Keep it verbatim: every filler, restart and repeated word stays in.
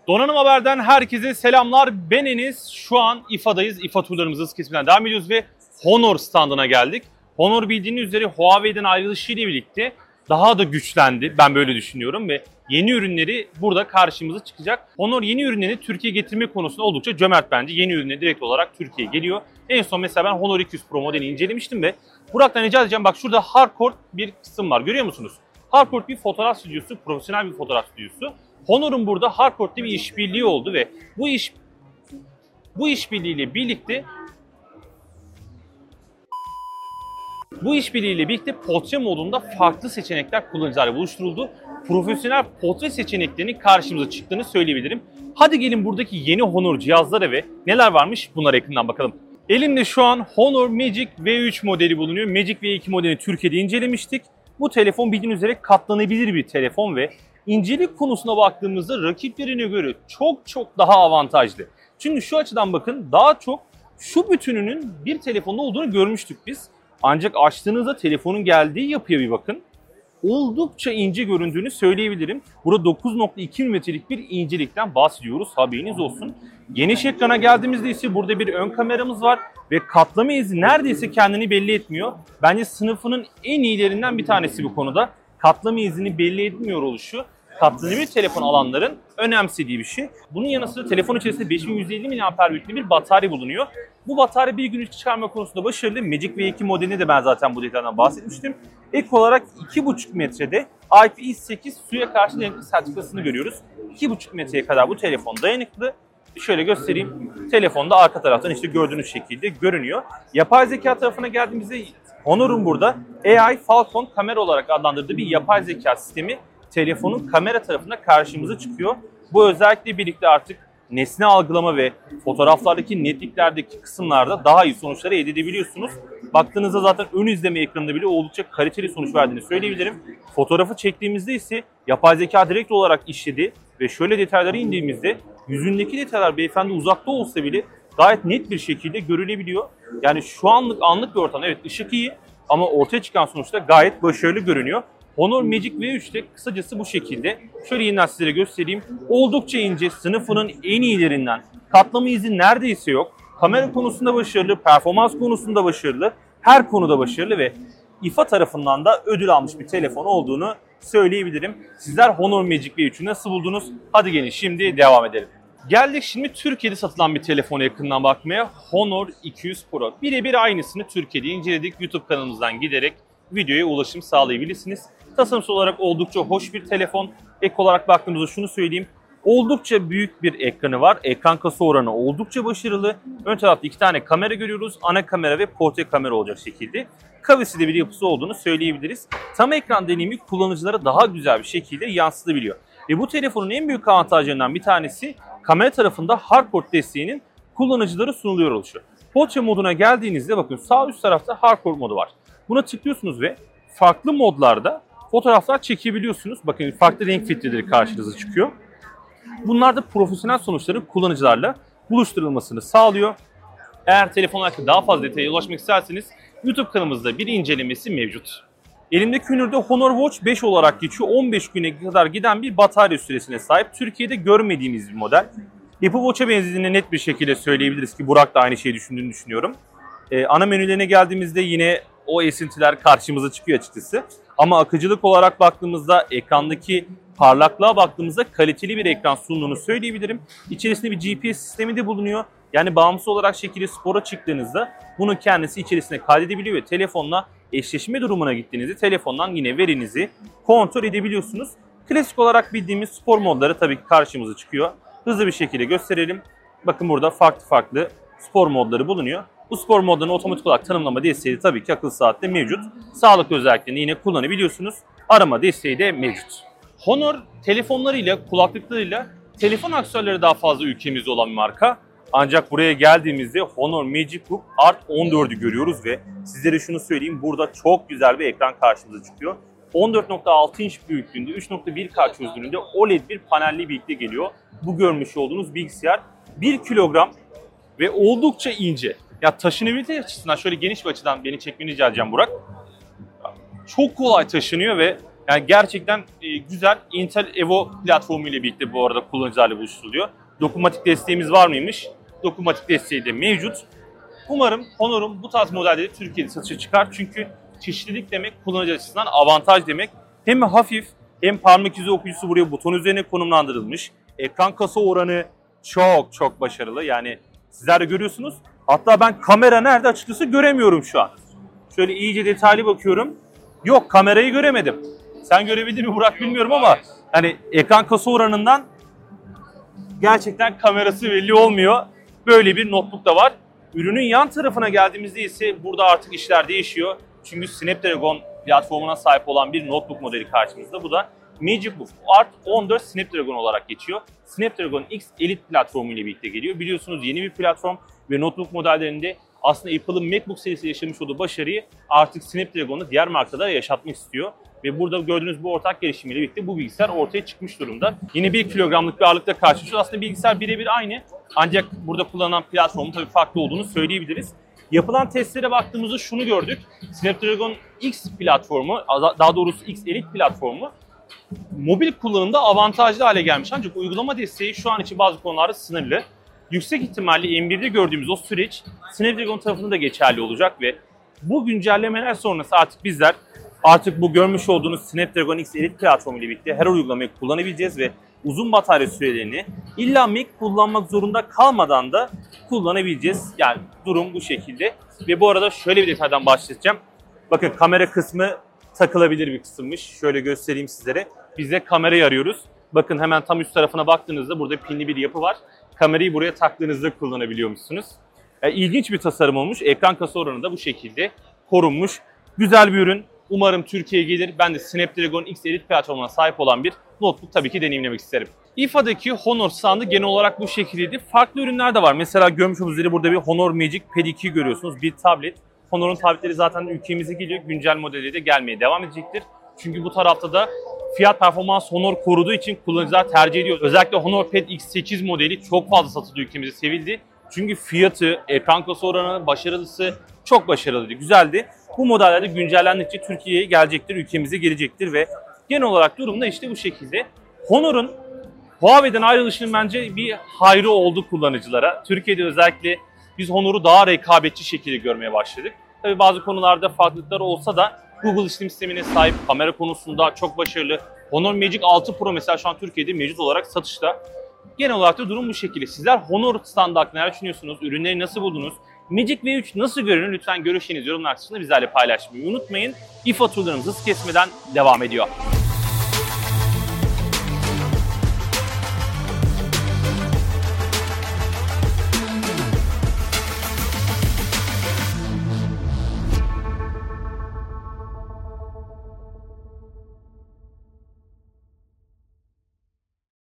Donanım Haber'den herkese selamlar. Ben Enes. Şu an İFA'dayız. İFA turlarımızın hız kesiminden devam ediyoruz ve Honor standına geldik. Honor bildiğiniz üzere Huawei'den ayrılışıyla birlikte daha da güçlendi. Ben böyle düşünüyorum ve yeni ürünleri burada karşımıza çıkacak. Honor yeni ürünlerini Türkiye'ye getirme konusunda oldukça cömert bence. Yeni ürünleri direkt olarak Türkiye'ye geliyor. En son mesela ben Honor iki yüz Pro modelini incelemiştim ve Burak'tan rica edeceğim. Bak şurada hardcore bir kısım var. Görüyor musunuz? Hardcore bir fotoğraf stüdyosu, profesyonel bir fotoğraf stüdyosu. Honor'un burada hardcore'da bir işbirliği oldu ve bu iş bu işbirliğiyle birlikte bu işbirliğiyle birlikte portre modunda farklı seçenekler kullanıcılarla buluşturuldu. Profesyonel portre seçeneklerinin karşımıza çıktığını söyleyebilirim. Hadi gelin buradaki yeni Honor cihazlara ve neler varmış bunlara yakından bakalım. Elimde şu an Honor Magic V üç modeli bulunuyor. Magic V iki modelini Türkiye'de incelemiştik. Bu telefon bildiğiniz üzere katlanabilir bir telefon ve İncelik konusuna baktığımızda rakiplerine göre çok çok daha avantajlı. Çünkü şu açıdan bakın, daha çok şu bütününün bir telefonda olduğunu görmüştük biz. Ancak açtığınızda telefonun geldiği yapıya bir bakın. Oldukça ince göründüğünü söyleyebilirim. Burada dokuz nokta iki milimetrelik bir incelikten bahsediyoruz, haberiniz olsun. Geniş ekrana geldiğimizde ise burada bir ön kameramız var ve katlama izi neredeyse kendini belli etmiyor. Bence sınıfının en iyilerinden bir tanesi bu konuda. Katlama izini belli etmiyor oluşu, katlanabilir telefon alanların önemsediği bir şey. Bunun yanı sıra telefon içerisinde beş bin yüz elli miliamper büyüklüğünde bir batarya bulunuyor. Bu batarya bir gün çıkarma konusunda başarılı. Magic V iki modelinde de ben zaten bu detaydan bahsetmiştim. Ek olarak iki buçuk metrede I P sekiz suya karşı dayanıklı sertifikasını görüyoruz. iki buçuk metreye kadar bu telefon dayanıklı. Şöyle göstereyim. Telefonda arka taraftan işte gördüğünüz şekilde görünüyor. Yapay zeka tarafına geldiğimizde Honor'un burada A I Falcon kamera olarak adlandırdığı bir yapay zeka sistemi telefonun kamera tarafında karşımıza çıkıyor. Bu özellikle birlikte artık nesne algılama ve fotoğraflardaki netliklerdeki kısımlarda daha iyi sonuçları elde edebiliyorsunuz. Baktığınızda zaten ön izleme ekranında bile oldukça kaliteli sonuç verdiğini söyleyebilirim. Fotoğrafı çektiğimizde ise yapay zeka direkt olarak işledi ve şöyle detaylara indiğimizde yüzündeki detaylar beyefendi uzakta olsa bile gayet net bir şekilde görülebiliyor. Yani şu anlık anlık bir ortam, evet ışık iyi ama ortaya çıkan sonuçta gayet başarılı görünüyor. Honor Magic V üç'te kısacası bu şekilde. Şöyle yeniden sizlere göstereyim. Oldukça ince, sınıfının en iyilerinden. Katlama izi neredeyse yok. Kamera konusunda başarılı, performans konusunda başarılı, her konuda başarılı ve İFA tarafından da ödül almış bir telefon olduğunu söyleyebilirim. Sizler Honor Magic V üç'ü nasıl buldunuz? Hadi gelin şimdi devam edelim. Geldik şimdi Türkiye'de satılan bir telefona yakından bakmaya. Honor iki yüz Pro. Birebir aynısını Türkiye'de inceledik. YouTube kanalımızdan giderek videoya ulaşım sağlayabilirsiniz. Tasarımsal olarak oldukça hoş bir telefon. Ek olarak baktığımızda şunu söyleyeyim. Oldukça büyük bir ekranı var. Ekran kasa oranı oldukça başarılı. Ön tarafta iki tane kamera görüyoruz. Ana kamera ve portre kamera olacak şekilde. Kavesli bir yapısı olduğunu söyleyebiliriz. Tam ekran deneyimi kullanıcılara daha güzel bir şekilde yansıtabiliyor. Ve bu telefonun en büyük avantajlarından bir tanesi kamera tarafında hardcore desteğinin kullanıcılara sunuluyor oluşu. Portre moduna geldiğinizde bakın sağ üst tarafta hardcore modu var. Buna tıklıyorsunuz ve farklı modlarda fotoğraflar çekebiliyorsunuz. Bakın farklı renk filtreleri karşınıza çıkıyor. Bunlar da profesyonel sonuçların kullanıcılarla buluşturulmasını sağlıyor. Eğer telefon hakkında daha fazla detaya ulaşmak isterseniz YouTube kanalımızda bir incelemesi mevcut. Elimdeki üründe Honor Watch beş olarak geçiyor. on beş güne kadar giden bir batarya süresine sahip. Türkiye'de görmediğimiz bir model. Apple Watch'a benzediğini net bir şekilde söyleyebiliriz ki Burak da aynı şeyi düşündüğünü düşünüyorum. Ee, ana menülerine geldiğimizde yine o esintiler karşımıza çıkıyor açıkçası. Ama akıcılık olarak baktığımızda, ekrandaki parlaklığa baktığımızda kaliteli bir ekran sunduğunu söyleyebilirim. İçerisinde bir G P S sistemi de bulunuyor. Yani bağımsız olarak şekilde spora çıktığınızda bunu kendisi içerisine kaydedebiliyor ve telefonla eşleşme durumuna gittiğinizde telefondan yine verinizi kontrol edebiliyorsunuz. Klasik olarak bildiğimiz spor modları tabii ki karşımıza çıkıyor. Hızlı bir şekilde gösterelim. Bakın burada farklı farklı spor modları bulunuyor. Bu spor modlarını otomatik olarak tanımlama desteği tabii ki akıllı saatte mevcut. Sağlık özelliklerini yine kullanabiliyorsunuz. Arama desteği de mevcut. Honor telefonlarıyla, kulaklıklarıyla telefon aksesuarları daha fazla ülkemizde olan bir marka. Ancak buraya geldiğimizde Honor Magic Book Art on dörd'ü görüyoruz ve sizlere şunu söyleyeyim, burada çok güzel bir ekran karşımıza çıkıyor. on dört nokta altı inç büyüklüğünde, üç nokta bir K çözünürlüğünde O L E D bir panelli birlikte geliyor. Bu görmüş olduğunuz bilgisayar bir kilogram ve oldukça ince. Ya taşınabilite açısından şöyle geniş bir açıdan beni çekmeni rica edeceğim Burak. Çok kolay taşınıyor ve Yani gerçekten e, güzel. Intel Evo platformu ile birlikte bu arada kullanıcılarla buluşturuluyor. Dokunmatik desteğimiz var mıymış? Dokunmatik desteği de mevcut. Umarım Honor'un bu tarz modelleri Türkiye'de satışa çıkar. Çünkü çeşitlilik demek kullanıcı açısından avantaj demek. Hem hafif hem parmak izi okuyucusu buraya buton üzerine konumlandırılmış. Ekran kasa oranı çok çok başarılı. Yani sizler de görüyorsunuz. Hatta ben kamera nerede açıkçası göremiyorum şu an. Şöyle iyice detaylı bakıyorum. Yok, kamerayı göremedim. Sen görebildin mi Burak bilmiyorum ama hani ekran kasa oranından gerçekten kamerası belli olmuyor. Böyle bir notebook da var. Ürünün yan tarafına geldiğimizde ise burada artık işler değişiyor. Çünkü Snapdragon platformuna sahip olan bir notebook modeli karşımızda. Bu da MagicBook Art on dört Snapdragon olarak geçiyor. Snapdragon X Elite platformu ile birlikte geliyor. Biliyorsunuz yeni bir platform ve notebook modellerinde aslında Apple'ın MacBook serisi yaşamış olduğu başarıyı artık Snapdragon'u diğer markalara yaşatmak istiyor. Ve burada gördüğünüz bu ortak gelişimiyle birlikte bu bilgisayar ortaya çıkmış durumda. Yine bir kilogramlık bir ağırlıkla karşılaşıyoruz. Aslında bilgisayar birebir aynı. Ancak burada kullanılan platformun tabii farklı olduğunu söyleyebiliriz. Yapılan testlere baktığımızda şunu gördük. Snapdragon X platformu, daha doğrusu X Elite platformu mobil kullanımda avantajlı hale gelmiş. Ancak uygulama desteği şu an için bazı konularda sınırlı. Yüksek ihtimalle M bir'de gördüğümüz o süreç Snapdragon tarafında da geçerli olacak ve bu güncellemeler sonrası artık bizler artık bu görmüş olduğunuz Snapdragon X Elite platformu ile birlikte her uygulamayı kullanabileceğiz ve uzun batarya sürelerini illa Mac kullanmak zorunda kalmadan da kullanabileceğiz. Yani durum bu şekilde. Ve bu arada şöyle bir detaydan bahsedeceğim. Bakın kamera kısmı takılabilir bir kısımmış. Şöyle göstereyim sizlere. Biz de kamerayı arıyoruz. Bakın hemen tam üst tarafına baktığınızda burada pinli bir yapı var. Kamerayı buraya taktığınızda kullanabiliyormuşsunuz. Yani ilginç bir tasarım olmuş. Ekran kasa oranı da bu şekilde korunmuş. Güzel bir ürün. Umarım Türkiye'ye gelir. Ben de Snapdragon X Elite platformuna sahip olan bir notebook tabii ki deneyimlemek isterim. I F A'daki Honor standı genel olarak bu şekildeydi. Farklı ürünler de var. Mesela görmüş olduğunuz üzere burada bir Honor Magic Pad iki görüyorsunuz. Bir tablet. Honor'un tabletleri zaten ülkemize geliyor. Güncel modeli de gelmeye devam edecektir. Çünkü bu tarafta da fiyat performans Honor koruduğu için kullanıcılar tercih ediyor. Özellikle Honor Pad X sekiz modeli çok fazla satıldı, ülkemizde sevildi. Çünkü fiyatı, ekran kasa oranı, başarılısı çok başarılıydı, güzeldi. Bu modeller de güncellendikçe Türkiye'ye gelecektir, ülkemize gelecektir ve genel olarak durum da işte bu şekilde. Honor'un Huawei'den ayrılışının bence bir hayrı oldu kullanıcılara. Türkiye'de özellikle biz Honor'u daha rekabetçi şekilde görmeye başladık. Tabii bazı konularda farklılıklar olsa da Google işletim sistemine sahip, kamera konusunda çok başarılı. Honor Magic altı Pro mesela şu an Türkiye'de mevcut olarak satışta. Genel olarak da durum bu şekilde. Sizler Honor standı hakkında neler düşünüyorsunuz? Ürünleri nasıl buldunuz? Magic V üç nasıl görünür? Lütfen görüşlerinizi yorumlar kısmında bizlerle paylaşmayı unutmayın. I F A turlarımız hız kesmeden devam ediyor.